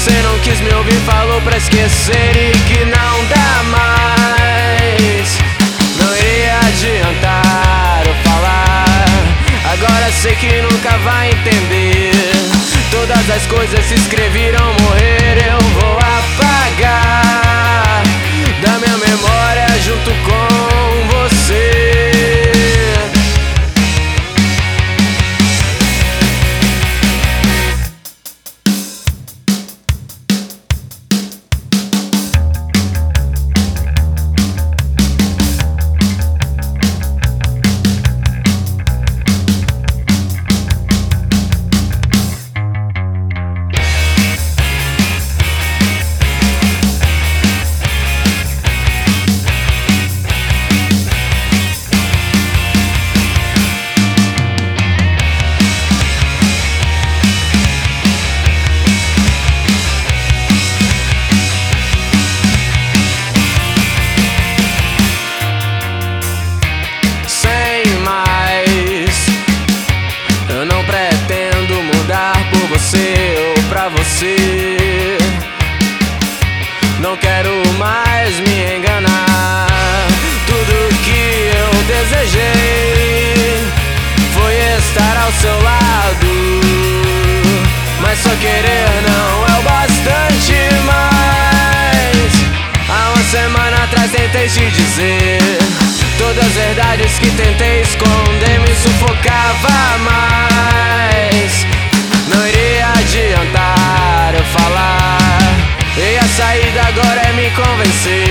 Você não quis me ouvir, falou pra esquecer e que não dá mais. Não iria adiantar eu falar. Agora sei que nunca vai entender. Todas as coisas se escreveram morrer, eu vou apagar da minha memória junto com você. Você, não quero mais me enganar. Tudo que eu desejei foi estar ao seu lado, mas só querer não é o bastante mais. Há uma semana atrás tentei te dizer todas as verdades que tentei esconder, me sufocava mais. Não iria adiantar eu falar, e a saída agora é me convencer